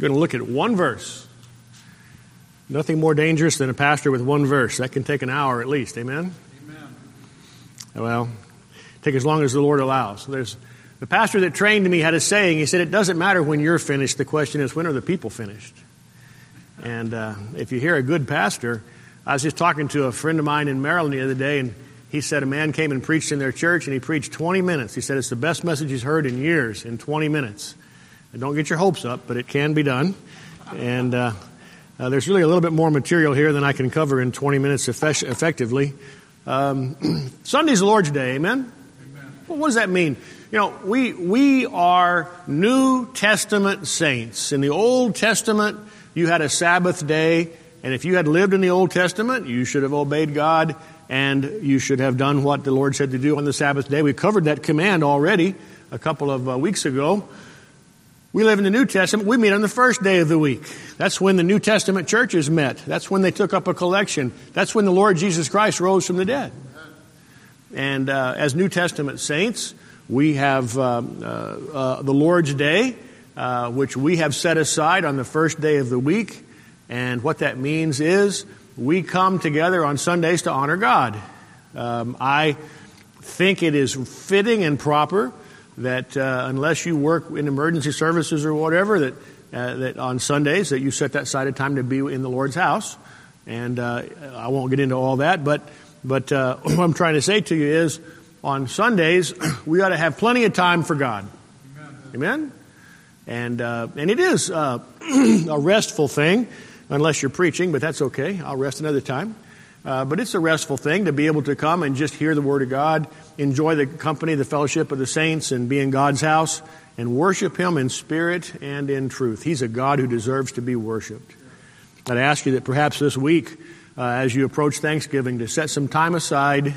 We're going to look at one verse. Nothing more dangerous than a pastor with one verse. That can take an hour at least. Amen? Amen. Well, take as long as the Lord allows. The pastor that trained me had a saying. He said, it doesn't matter when you're finished. The question is, when are the people finished? And if you hear a good pastor, I was just talking to a friend of mine in Maryland the other day, and he said a man came and preached in their church, and he preached 20 minutes. He said it's the best message he's heard in years, in 20 minutes. And don't get your hopes up, but it can be done. And there's really a little bit more material here than I can cover in 20 minutes effectively. Sunday's the Lord's Day, amen? Amen. Well, what does that mean? You know, we are New Testament saints. In the Old Testament, you had a Sabbath day, and if you had lived in the Old Testament, you should have obeyed God, and you should have done what the Lord said to do on the Sabbath day. We covered that command already a couple of weeks ago. We live in the New Testament. We meet on the first day of the week. That's when the New Testament churches met. That's when they took up a collection. That's when the Lord Jesus Christ rose from the dead. And as New Testament saints, we have the Lord's Day, which we have set aside on the first day of the week. And what that means is we come together on Sundays to honor God. I think it is fitting and proper that unless you work in emergency services or whatever, that on Sundays that you set that aside of time to be in the Lord's house. And I won't get into all that, but what I'm trying to say to you is on Sundays we ought to have plenty of time for God. Amen? And it is a restful thing, unless you're preaching, but that's okay. I'll rest another time. But it's a restful thing to be able to come and just hear the Word of God, enjoy the company, the fellowship of the saints, and be in God's house, and worship Him in spirit and in truth. He's a God who deserves to be worshiped. I'd ask you that perhaps this week, as you approach Thanksgiving, to set some time aside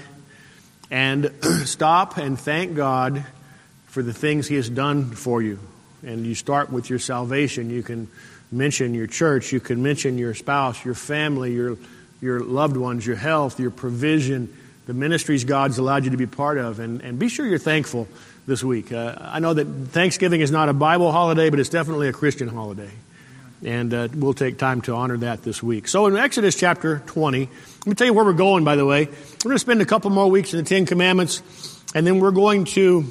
and stop and thank God for the things He has done for you. And you start with your salvation. You can mention your church. You can mention your spouse, your family, your loved ones, your health, your provision, the ministries God's allowed you to be part of. And be sure you're thankful this week. I know that Thanksgiving is not a Bible holiday, but it's definitely a Christian holiday. And we'll take time to honor that this week. So in Exodus chapter 20, let me tell you where we're going, by the way. We're going to spend a couple more weeks in the Ten Commandments, and then we're going to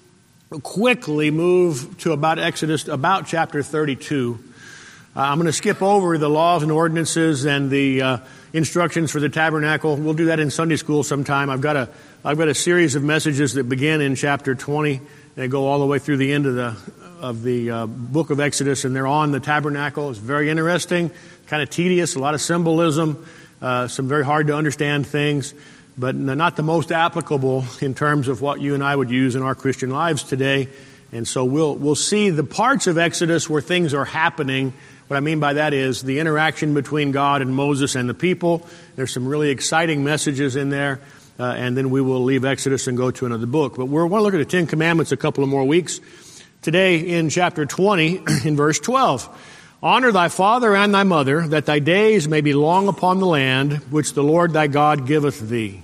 quickly move to about chapter 32. I'm going to skip over the laws and ordinances and the instructions for the tabernacle. We'll do that in Sunday school sometime. I've got a series of messages that begin in chapter 20 and go all the way through the end of the book of Exodus, and they're on the tabernacle. It's very interesting, kind of tedious, a lot of symbolism, some very hard to understand things, but not the most applicable in terms of what you and I would use in our Christian lives today. And so we'll see the parts of Exodus where things are happening. What I mean by that is the interaction between God and Moses and the people. There's some really exciting messages in there, and then we will leave Exodus and go to another book. But we're going to look at the Ten Commandments a couple of more weeks. Today in chapter 20, in verse 12, honor thy father and thy mother, that thy days may be long upon the land which the Lord thy God giveth thee.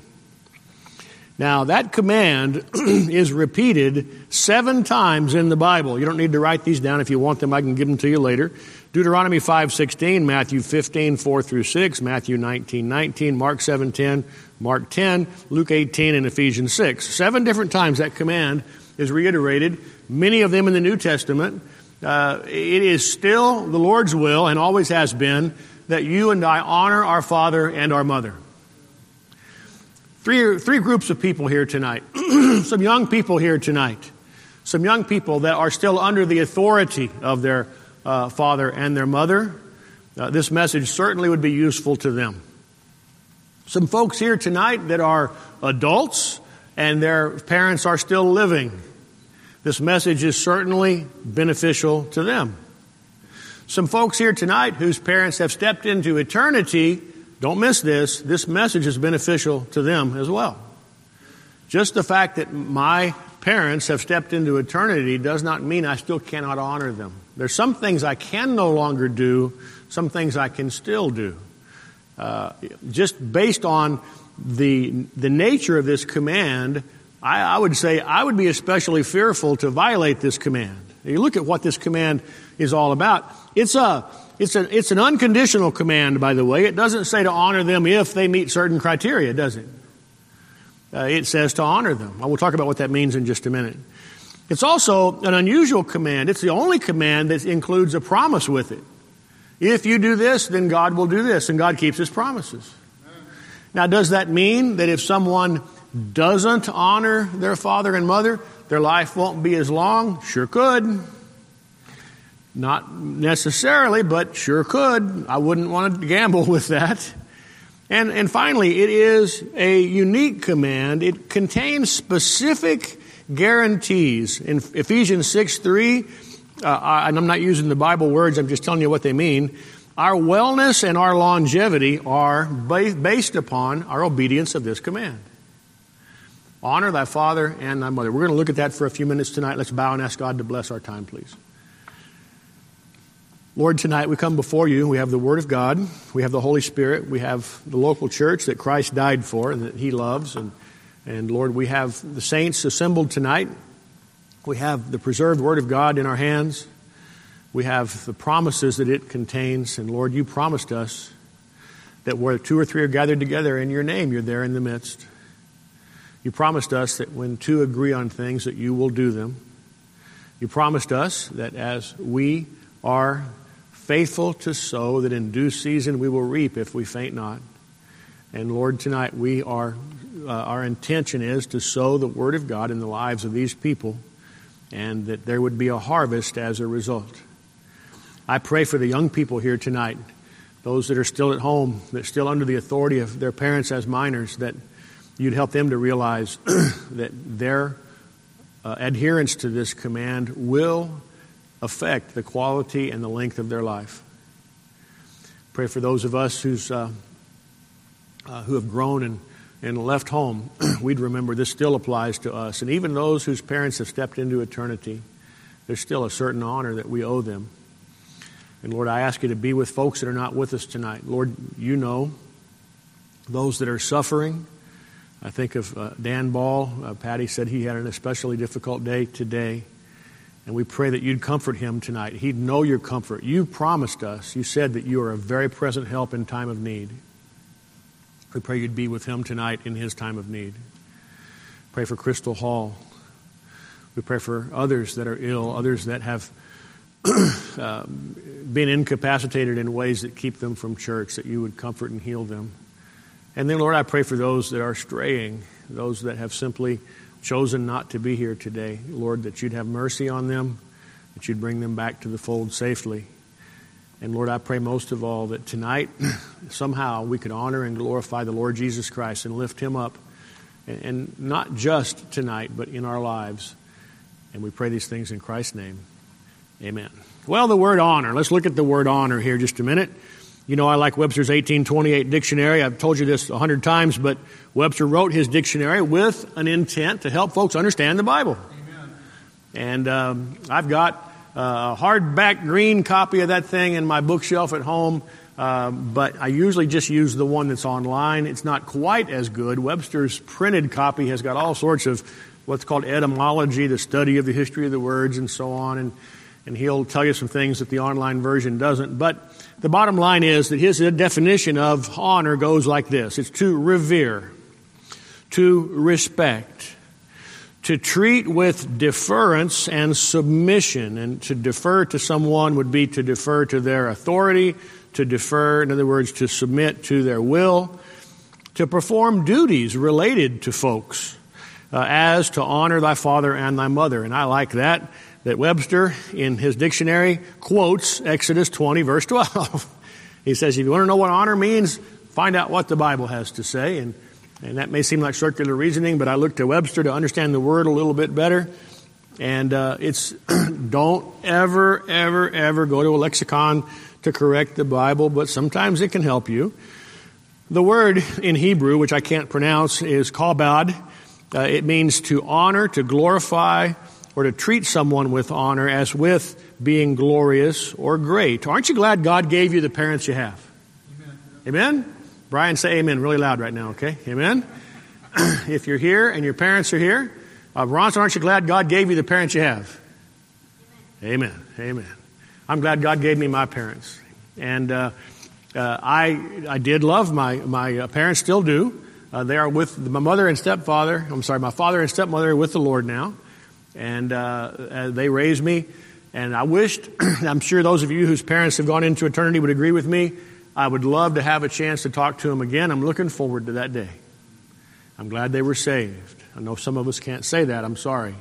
Now, that command is repeated 7 times in the Bible. You don't need to write these down. If you want them, I can give them to you later. Deuteronomy 5:16, Matthew 15:4-6, Matthew 19:19, Mark 7:10, Mark 10, Luke 18, and Ephesians 6. 7 different times that command is reiterated, many of them in the New Testament. It is still the Lord's will, and always has been, that you and I honor our father and our mother. Three groups of people here tonight. Some young people here tonight. Some young people that are still under the authority of their father and their mother. This message certainly would be useful to them. Some folks here tonight that are adults and their parents are still living. This message is certainly beneficial to them. Some folks here tonight whose parents have stepped into eternity. Don't miss this. This message is beneficial to them as well. Just the fact that my parents have stepped into eternity does not mean I still cannot honor them. There's some things I can no longer do, some things I can still do. Just based on the nature of this command, I would say I would be especially fearful to violate this command. You look at what this command is all about. It's an unconditional command, by the way. It doesn't say to honor them if they meet certain criteria, does it? It says to honor them. I will talk about what that means in just a minute. It's also an unusual command. It's the only command that includes a promise with it. If you do this, then God will do this, and God keeps His promises. Now, does that mean that if someone doesn't honor their father and mother, their life won't be as long? Sure could. Not necessarily, but sure could. I wouldn't want to gamble with that. And finally, it is a unique command. It contains specific guarantees. In Ephesians 6:3, and I'm not using the Bible words, I'm just telling you what they mean. Our wellness and our longevity are based upon our obedience of this command. Honor thy father and thy mother. We're going to look at that for a few minutes tonight. Let's bow and ask God to bless our time, please. Lord, tonight we come before you. We have the Word of God. We have the Holy Spirit. We have the local church that Christ died for and that He loves. And Lord, we have the saints assembled tonight. We have the preserved Word of God in our hands. We have the promises that it contains. And Lord, you promised us that where 2 or 3 are gathered together in your name, you're there in the midst. You promised us that when 2 agree on things, that you will do them. You promised us that as we are faithful to sow, that in due season we will reap if we faint not. And Lord, tonight our intention is to sow the Word of God in the lives of these people, and that there would be a harvest as a result. I pray for the young people here tonight, those that are still at home, that are still under the authority of their parents as minors, that you'd help them to realize that their adherence to this command will affect the quality and the length of their life. Pray for those of us who have grown and left home. We'd remember this still applies to us. And even those whose parents have stepped into eternity, there's still a certain honor that we owe them. And Lord, I ask you to be with folks that are not with us tonight. Lord, you know those that are suffering. I think of Dan Ball. Patty said he had an especially difficult day today. And we pray that you'd comfort him tonight. He'd know your comfort. You promised us. You said that you are a very present help in time of need. We pray you'd be with him tonight in his time of need. Pray for Crystal Hall. We pray for others that are ill, others that have been incapacitated in ways that keep them from church, that you would comfort and heal them. And then, Lord, I pray for those that are straying, those that have simply chosen not to be here today. Lord, that you'd have mercy on them, that you'd bring them back to the fold safely. And Lord, I pray most of all that tonight somehow we could honor and glorify the Lord Jesus Christ and lift Him up, and not just tonight, but in our lives. And we pray these things in Christ's name. Amen. Well, the word honor. Let's look at the word honor here just a minute. You know, I like Webster's 1828 dictionary. I've told you this 100 times, but Webster wrote his dictionary with an intent to help folks understand the Bible. Amen. And I've got a hardback green copy of that thing in my bookshelf at home, but I usually just use the one that's online. It's not quite as good. Webster's printed copy has got all sorts of what's called etymology, the study of the history of the words and so on, and he'll tell you some things that the online version doesn't. But the bottom line is that his definition of honor goes like this. It's to revere, to respect, to treat with deference and submission. And to defer to someone would be to defer to their authority, to defer, in other words, to submit to their will, to perform duties related to folks, as to honor thy father and thy mother. And I like that Webster in his dictionary quotes Exodus 20, verse 12. He says, if you want to know what honor means, find out what the Bible has to say. And that may seem like circular reasoning, but I looked to Webster to understand the word a little bit better. And it's don't ever, ever, ever go to a lexicon to correct the Bible, but sometimes it can help you. The word in Hebrew, which I can't pronounce, is kabad. It means to honor, to glorify, or to treat someone with honor as with being glorious or great. Aren't you glad God gave you the parents you have? Amen? Amen? Brian, say amen really loud right now, okay? Amen? If you're here and your parents are here, Bronson, aren't you glad God gave you the parents you have? Amen. Amen. I'm glad God gave me my parents. And I did love my parents, still do. They are with my mother and stepfather. My father and stepmother are with the Lord now. And they raised me. And I wished, I'm sure those of you whose parents have gone into eternity would agree with me, I would love to have a chance to talk to them again. I'm looking forward to that day. I'm glad they were saved. I know some of us can't say that. I'm sorry.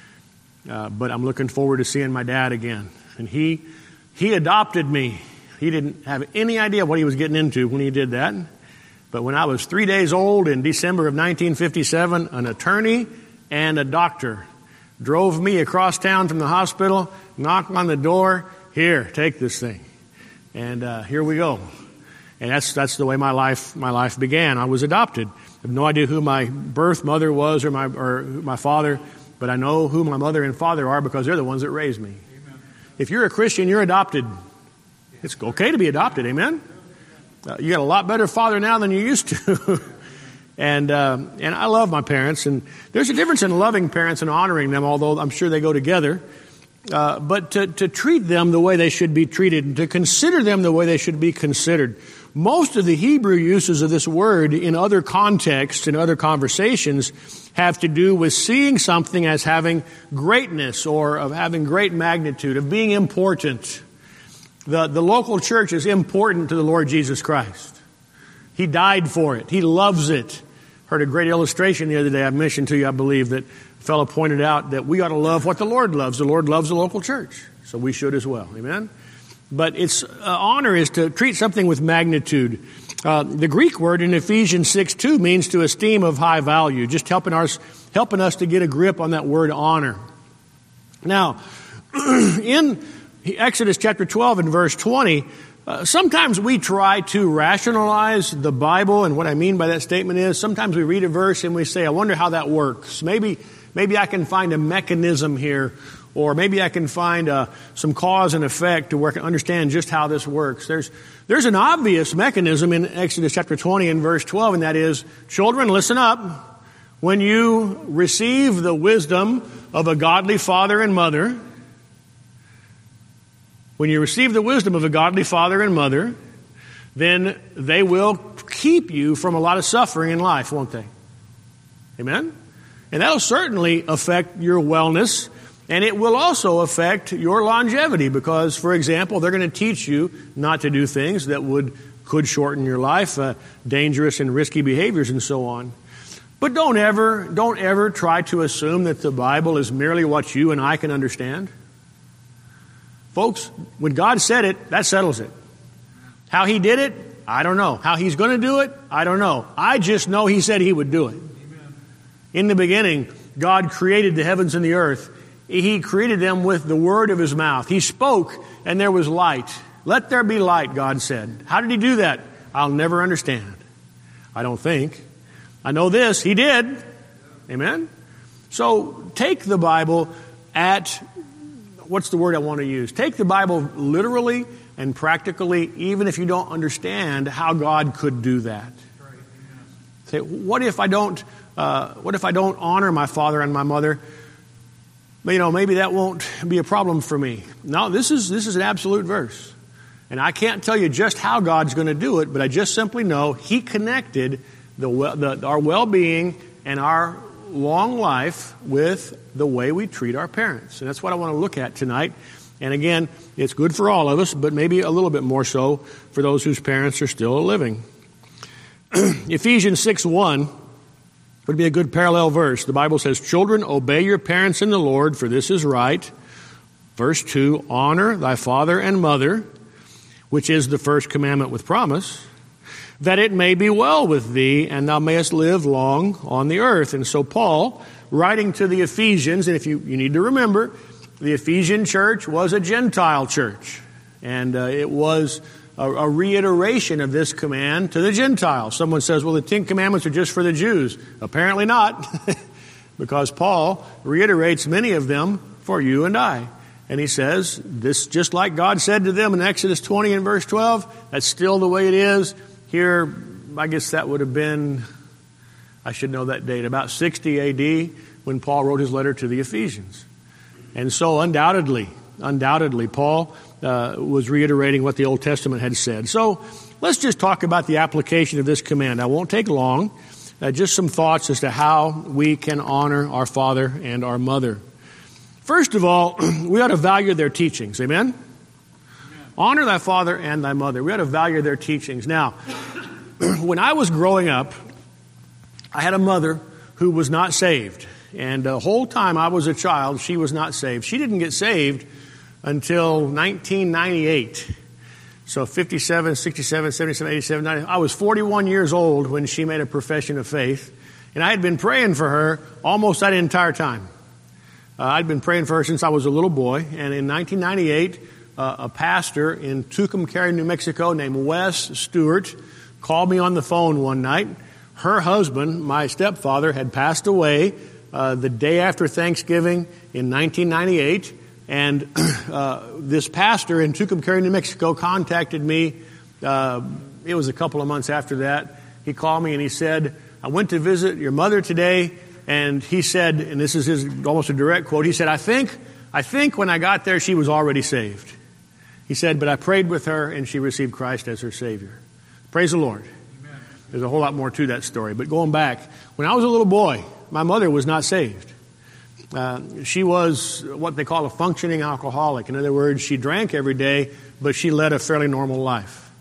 But I'm looking forward to seeing my dad again. And he adopted me. He didn't have any idea what he was getting into when he did that. But when I was 3 days old in December of 1957, an attorney and a doctor drove me across town from the hospital, knocked on the door, here, take this thing. And here we go. And that's the way my life began. I was adopted. I have no idea who my birth mother was or my father, but I know who my mother and father are because they're the ones that raised me. Amen. If you're a Christian, you're adopted. It's okay to be adopted, amen? You got a lot better father now than you used to. And I love my parents, and there's a difference in loving parents and honoring them, although I'm sure they go together. But to treat them the way they should be treated, and to consider them the way they should be considered. Most of the Hebrew uses of this word in other contexts, in other conversations, have to do with seeing something as having greatness or of having great magnitude, of being important. The local church is important to the Lord Jesus Christ. He died for it. He loves it. Heard a great illustration the other day I mentioned to you, I believe, that a fellow pointed out that we ought to love what the Lord loves. The Lord loves the local church, so we should as well. Amen? But its honor is to treat something with magnitude. The Greek word in Ephesians 6:2 means to esteem of high value, just helping us to get a grip on that word honor. Now, in Exodus chapter 12 and verse 20, sometimes we try to rationalize the Bible, and what I mean by that statement is sometimes we read a verse and we say, I wonder how that works. Maybe I can find a mechanism here, or maybe I can find some cause and effect to work and understand just how this works. There's an obvious mechanism in Exodus chapter 20 and verse 12, and that is, children, listen up. When you receive the wisdom of a godly father and mother, then they will keep you from a lot of suffering in life, won't they? Amen? And that'll certainly affect your wellness, and it will also affect your longevity because, for example, they're going to teach you not to do things that could shorten your life, dangerous and risky behaviors and so on. But don't ever try to assume that the Bible is merely what you and I can understand. Folks, when God said it, that settles it. How He did it, I don't know. How He's going to do it, I don't know. I just know He said He would do it. Amen. In the beginning, God created the heavens and the earth. He created them with the word of His mouth. He spoke, and there was light. Let there be light, God said. How did He do that? I'll never understand. I don't think. I know this, He did. Amen? So take the Bible at... what's the word I want to use? Take the Bible literally and practically, even if you don't understand how God could do that. Say, what if I don't honor my father and my mother? Maybe that won't be a problem for me. No, this is an absolute verse, and I can't tell you just how God's going to do it, but I just simply know He connected our well-being and our long life with the way we treat our parents. And that's what I want to look at tonight. And again, it's good for all of us, but maybe a little bit more so for those whose parents are still living. Ephesians 6:1 would be a good parallel verse. The Bible says, children, obey your parents in the Lord, for this is right. Verse 2, honor thy father and mother, which is the first commandment with promise, that it may be well with thee, and thou mayest live long on the earth. And so Paul, writing to the Ephesians, and if you need to remember, the Ephesian church was a Gentile church, and it was a reiteration of this command to the Gentiles. Someone says, well, the 10 commandments are just for the Jews. Apparently not, because Paul reiterates many of them for you and I. And he says, this, just like God said to them in Exodus 20 and verse 12, that's still the way it is. Here, I guess that would have been, I should know that date, about 60 A.D. when Paul wrote his letter to the Ephesians. And so undoubtedly, undoubtedly, Paul was reiterating what the Old Testament had said. So let's just talk about the application of this command. I won't take long. Just some thoughts as to how we can honor our father and our mother. First of all, we ought to value their teachings. Amen? Honor thy father and thy mother. We ought to value their teachings. Now, when I was growing up, I had a mother who was not saved. And the whole time I was a child, she was not saved. She didn't get saved until 1998. So 57, 67, 77, 87, 90. I was 41 years old when she made a profession of faith. And I had been praying for her almost that entire time. I'd been praying for her since I was a little boy. And in 1998, a pastor in Tucumcari, New Mexico, named Wes Stewart, called me on the phone one night. Her husband, my stepfather, had passed away the day after Thanksgiving in 1998. And this pastor in Tucumcari, New Mexico, contacted me. It was a couple of months after that. He called me and he said, I went to visit your mother today. And he said, and this is his almost a direct quote, he said, I think when I got there, she was already saved. He said, but I prayed with her and she received Christ as her Savior. Praise the Lord. Amen. There's a whole lot more to that story. But going back, when I was a little boy, my mother was not saved. She was what they call a functioning alcoholic. In other words, she drank every day, but she led a fairly normal life.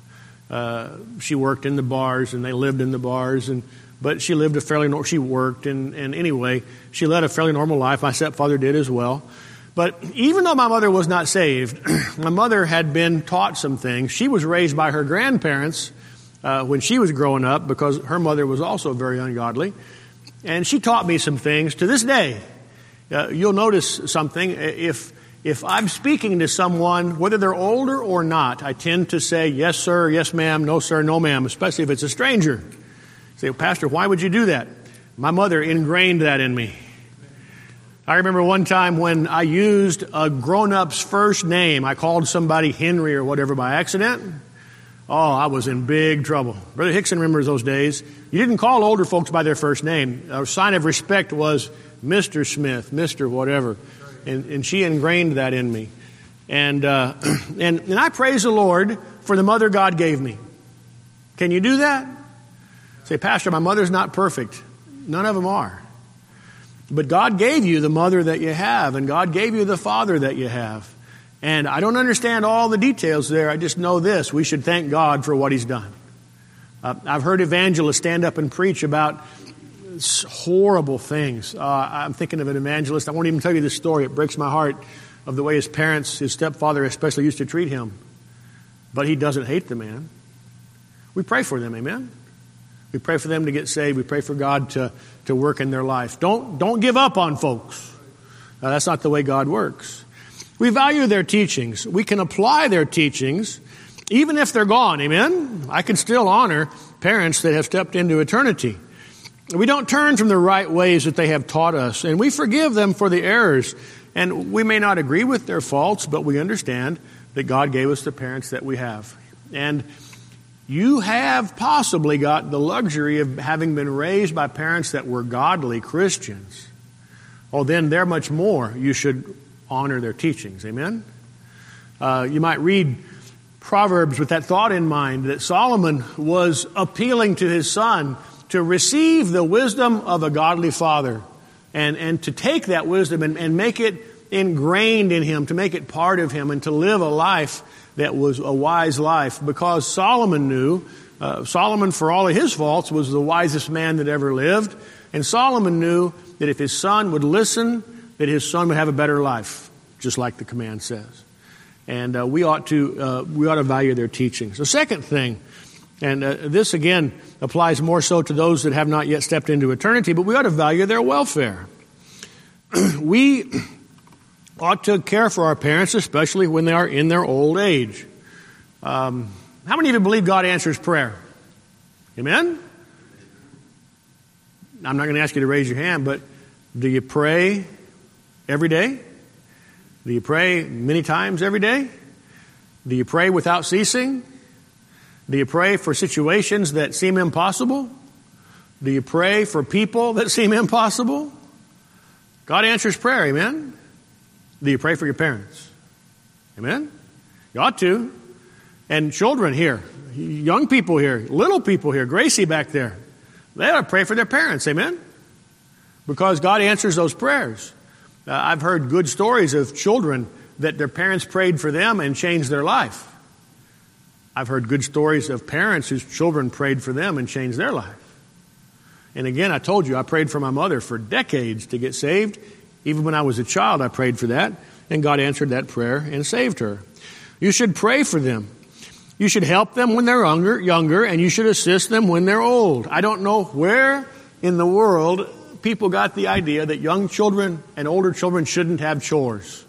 She worked in the bars and they lived in the bars, but she lived a fairly she worked and anyway, she led a fairly normal life. My stepfather did as well. But even though my mother was not saved, my mother had been taught some things. She was raised by her grandparents when she was growing up because her mother was also very ungodly. And she taught me some things. To this day, you'll notice something. If I'm speaking to someone, whether they're older or not, I tend to say, yes, sir, yes, ma'am, no, sir, no, ma'am, especially if it's a stranger. Say, Pastor, why would you do that? My mother ingrained that in me. I remember one time when I used a grown-up's first name. I called somebody Henry or whatever by accident. Oh, I was in big trouble. Brother Hickson remembers those days. You didn't call older folks by their first name. A sign of respect was Mr. Smith, Mr. whatever. And she ingrained that in me. And I praise the Lord for the mother God gave me. Can you do that? Say, Pastor, my mother's not perfect. None of them are. But God gave you the mother that you have, and God gave you the father that you have. And I don't understand all the details there. I just know this. We should thank God for what He's done. I've heard evangelists stand up and preach about horrible things. I'm thinking of an evangelist. I won't even tell you this story. It breaks my heart of the way his parents, his stepfather especially, used to treat him. But he doesn't hate the man. We pray for them, amen? We pray for them to get saved. We pray for God to work in their life. Don't give up on folks. That's not the way God works. We value their teachings. We can apply their teachings even if they're gone. Amen? I can still honor parents that have stepped into eternity. We don't turn from the right ways that they have taught us, and we forgive them for the errors. And we may not agree with their faults, but we understand that God gave us the parents that we have. And you have possibly got the luxury of having been raised by parents that were godly Christians. Oh, then they're much more. You should honor their teachings. Amen? You might read Proverbs with that thought in mind that Solomon was appealing to his son to receive the wisdom of a godly father and to take that wisdom and make it ingrained in him, to make it part of him, and to live a life that was a wise life. Because Solomon knew, Solomon, for all of his faults, was the wisest man that ever lived. And Solomon knew that if his son would listen, that his son would have a better life, just like the command says. And we ought to value their teachings. The second thing, and this again applies more so to those that have not yet stepped into eternity, but we ought to value their welfare. We ought to care for our parents, especially when they are in their old age. How many of you believe God answers prayer? Amen? I'm not going to ask you to raise your hand, but do you pray every day? Do you pray many times every day? Do you pray without ceasing? Do you pray for situations that seem impossible? Do you pray for people that seem impossible? God answers prayer, amen? Do you pray for your parents? Amen? You ought to. And children here, young people here, little people here, Gracie back there, they ought to pray for their parents. Amen? Because God answers those prayers. I've heard good stories of children that their parents prayed for them and changed their life. I've heard good stories of parents whose children prayed for them and changed their life. And again, I told you, I prayed for my mother for decades to get saved. Even when I was a child, I prayed for that, and God answered that prayer and saved her. You should pray for them. You should help them when they're younger, and you should assist them when they're old. I don't know where in the world people got the idea that young children and older children shouldn't have chores.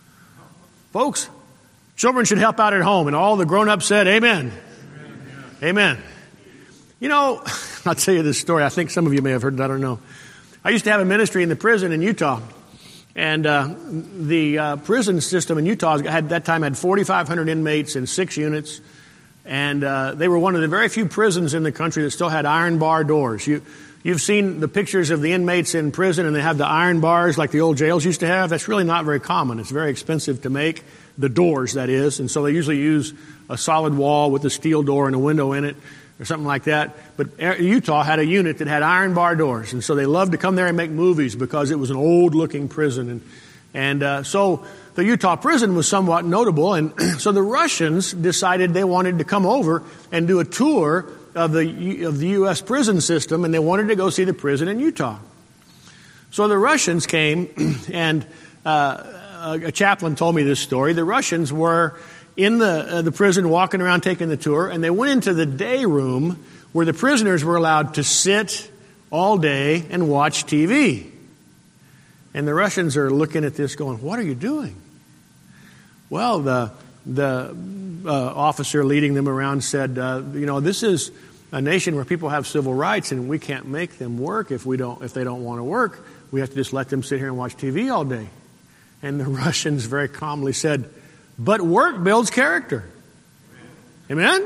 Folks, children should help out at home, and all the grown-ups said, amen. Amen. You know, I'll tell you this story. I think some of you may have heard it. I don't know. I used to have a ministry in the prison in Utah. And the prison system in Utah had 4,500 inmates in 6 units. And they were one of the very few prisons in the country that still had iron bar doors. You've seen the pictures of the inmates in prison, and they have the iron bars like the old jails used to have. That's really not very common. It's very expensive to make, the doors, that is. And so they usually use a solid wall with a steel door and a window in it, or something like that. But Utah had a unit that had iron bar doors. And so they loved to come there and make movies because it was an old-looking prison. And so the Utah prison was somewhat notable. And so the Russians decided they wanted to come over and do a tour of the U.S. prison system, and they wanted to go see the prison in Utah. So the Russians came, and a chaplain told me this story. The Russians were in the prison walking around taking the tour, and they went into the day room where the prisoners were allowed to sit all day and watch TV. And the Russians are looking at this going, what are you doing? Well, the officer leading them around said, this is a nation where people have civil rights, and we can't make them work if they don't want to work. We have to just let them sit here and watch TV all day. And the Russians very calmly said, but work builds character. Amen?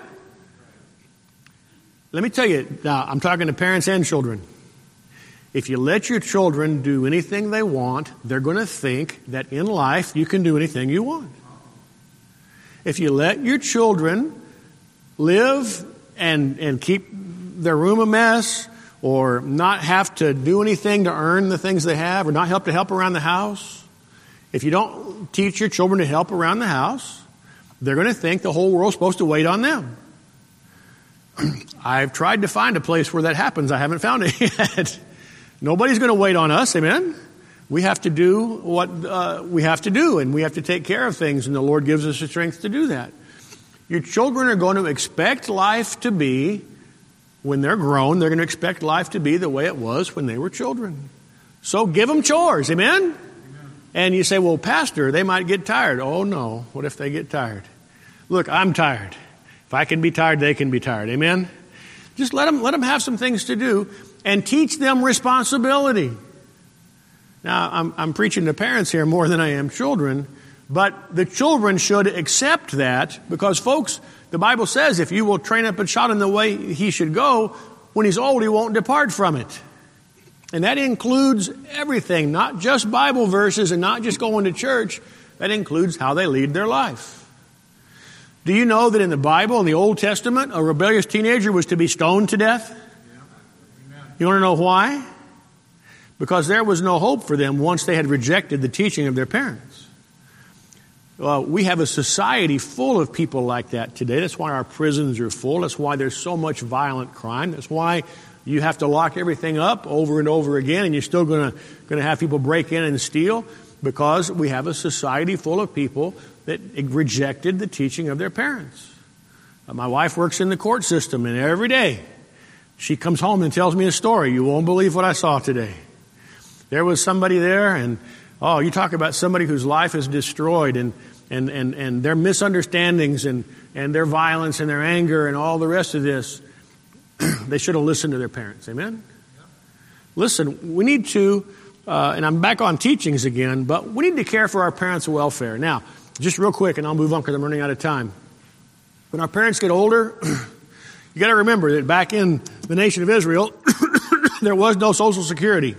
Let me tell you, now I'm talking to parents and children. If you let your children do anything they want, they're going to think that in life you can do anything you want. If you let your children live and keep their room a mess, or not have to do anything to earn the things they have, or not help around the house, if you don't teach your children to help around the house, they're going to think the whole world's supposed to wait on them. I've tried to find a place where that happens. I haven't found it yet. Nobody's going to wait on us, amen? We have to do what we have to do, and we have to take care of things, and the Lord gives us the strength to do that. Your children are going to expect life to be, when they're grown, they're going to expect life to be the way it was when they were children. So give them chores, amen? And you say, well, Pastor, they might get tired. Oh, no. What if they get tired? Look, I'm tired. If I can be tired, they can be tired. Amen? Just let them have some things to do and teach them responsibility. Now, I'm preaching to parents here more than I am children, but the children should accept that because, folks, the Bible says if you will train up a child in the way he should go, when he's old, he won't depart from it. And that includes everything, not just Bible verses and not just going to church. That includes how they lead their life. Do you know that in the Bible, in the Old Testament, a rebellious teenager was to be stoned to death? Yeah. You want to know why? Because there was no hope for them once they had rejected the teaching of their parents. We have a society full of people like that today. That's why our prisons are full. That's why there's so much violent crime. That's why you have to lock everything up over and over again, and you're still going to have people break in and steal, because we have a society full of people that rejected the teaching of their parents. My wife works in the court system, and every day she comes home and tells me a story. You won't believe what I saw today. There was somebody there, and you talk about somebody whose life is destroyed, and their misunderstandings and their violence and their anger and all the rest of this. They should have listened to their parents. Amen? Yeah. Listen, we need to, and I'm back on teachings again, but we need to care for our parents' welfare. Now, just real quick, and I'll move on because I'm running out of time. When our parents get older, you got to remember that back in the nation of Israel, there was no Social Security.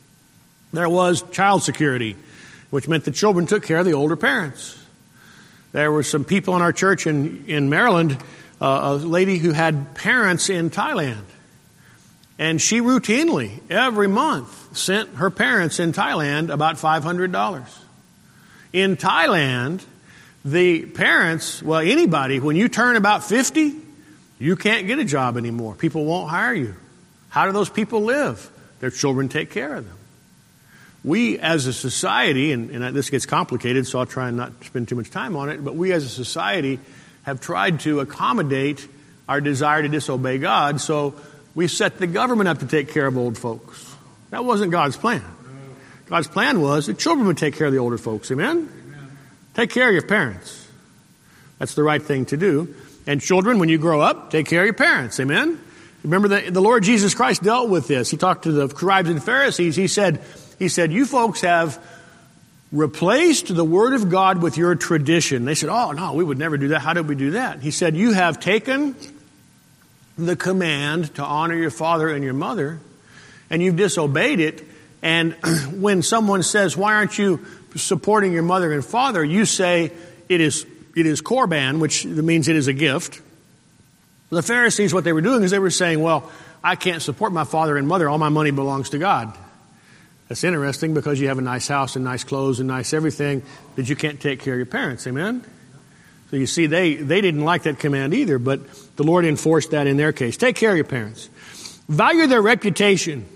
There was child security, which meant the children took care of the older parents. There were some people in our church in Maryland, a lady who had parents in Thailand. And she routinely, every month, sent her parents in Thailand about $500. In Thailand, the parents, well, anybody, when you turn about 50, you can't get a job anymore. People won't hire you. How do those people live? Their children take care of them. We as a society, and this gets complicated, so I'll try and not spend too much time on it, but we as a society have tried to accommodate our desire to disobey God, so we set the government up to take care of old folks. That wasn't God's plan. God's plan was that children would take care of the older folks. Amen? Take care of your parents. That's the right thing to do. And children, when you grow up, take care of your parents. Amen? Remember the Lord Jesus Christ dealt with this. He talked to the scribes and Pharisees. He said, you folks have replaced the Word of God with your tradition. They said, oh, no, we would never do that. How did we do that? He said, you have taken the command to honor your father and your mother, and you've disobeyed it. And when someone says, why aren't you supporting your mother and father? You say, it is korban, which means it is a gift. The Pharisees, what they were doing is they were saying, well, I can't support my father and mother. All my money belongs to God. That's interesting because you have a nice house and nice clothes and nice everything, that you can't take care of your parents. Amen? So you see, they didn't like that command either, but the Lord enforced that in their case. Take care of your parents. Value their reputation.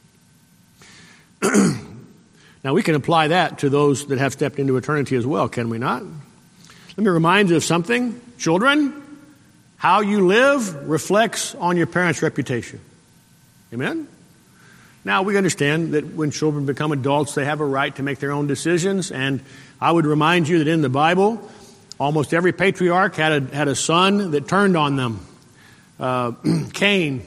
Now, we can apply that to those that have stepped into eternity as well, can we not? Let me remind you of something. Children, how you live reflects on your parents' reputation. Amen? Now, we understand that when children become adults, they have a right to make their own decisions. And I would remind you that in the Bible, almost every patriarch had a son that turned on them. Cain,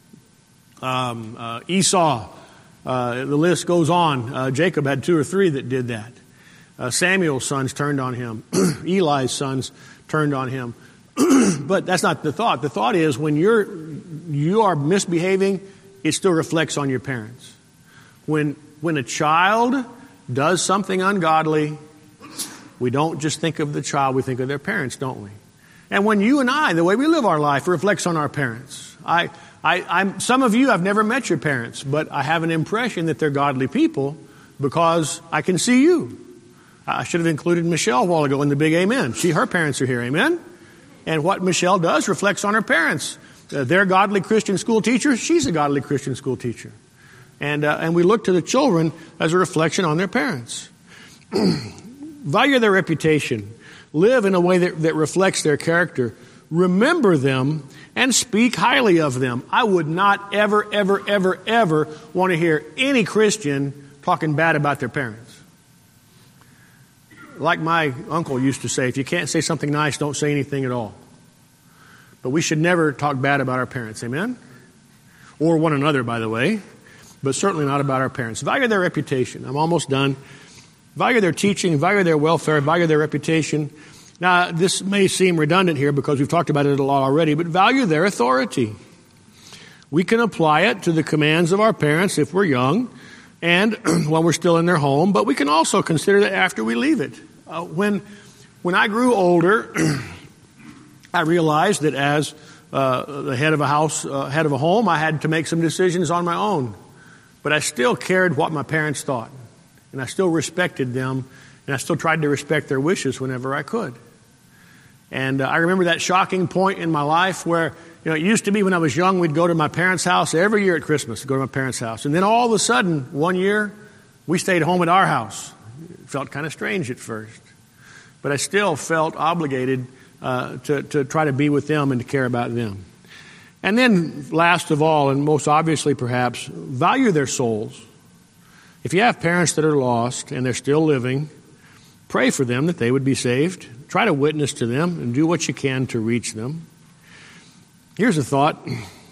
Esau, the list goes on. Jacob had 2 or 3 that did that. Samuel's sons turned on him. Eli's sons turned on him. But that's not the thought. The thought is when you are misbehaving, it still reflects on your parents. When a child does something ungodly, we don't just think of the child, we think of their parents, don't we? And when you and I, the way we live our life, reflects on our parents. Some of you, I've never met your parents, but I have an impression that they're godly people because I can see you. I should have included Michelle a while ago in the big amen. Her parents are here, amen? And what Michelle does reflects on her parents. They're godly Christian school teachers. She's a godly Christian school teacher. And we look to the children as a reflection on their parents. Value their reputation. Live in a way that reflects their character. Remember them and speak highly of them. I would not ever, ever, ever, ever want to hear any Christian talking bad about their parents. Like my uncle used to say, if you can't say something nice, don't say anything at all. But we should never talk bad about our parents, amen? Or one another, by the way, but certainly not about our parents. Value their reputation. I'm almost done. Value their teaching, value their welfare, value their reputation. Now, this may seem redundant here because we've talked about it a lot already, but value their authority. We can apply it to the commands of our parents if we're young and when we're still in their home, but we can also consider that after we leave it. When I grew older, I realized that as the head of a house, head of a home, I had to make some decisions on my own. But I still cared what my parents thought. And I still respected them. And I still tried to respect their wishes whenever I could. And I remember that shocking point in my life where, it used to be when I was young, we'd go to my parents' house every year at Christmas, go to my parents' house. And then all of a sudden, one year, we stayed home at our house. It felt kind of strange at first. But I still felt obligated to try to be with them and to care about them. And then last of all, and most obviously perhaps, value their souls. If you have parents that are lost and they're still living, pray for them that they would be saved. Try to witness to them and do what you can to reach them. Here's a thought.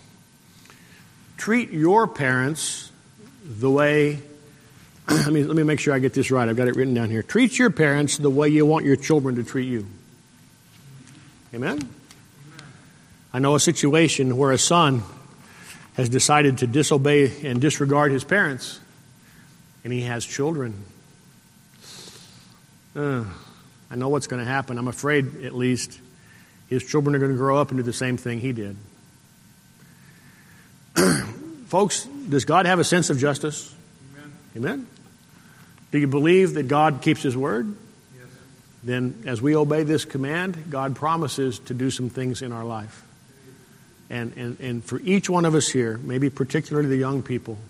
Treat your parents the way, let me make sure I get this right. I've got it written down here. Treat your parents the way you want your children to treat you. Amen? I know a situation where a son has decided to disobey and disregard his parents, and he has children. I know what's going to happen. I'm afraid, at least, his children are going to grow up and do the same thing he did. Folks, does God have a sense of justice? Amen. Amen? Do you believe that God keeps His word? Yes. Then, as we obey this command, God promises to do some things in our life. And for each one of us here, maybe particularly the young people,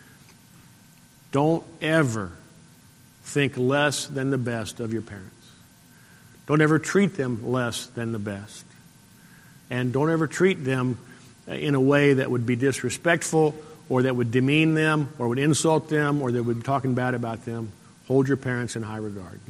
don't ever think less than the best of your parents. Don't ever treat them less than the best. And don't ever treat them in a way that would be disrespectful or that would demean them or would insult them or that would be talking bad about them. Hold your parents in high regard.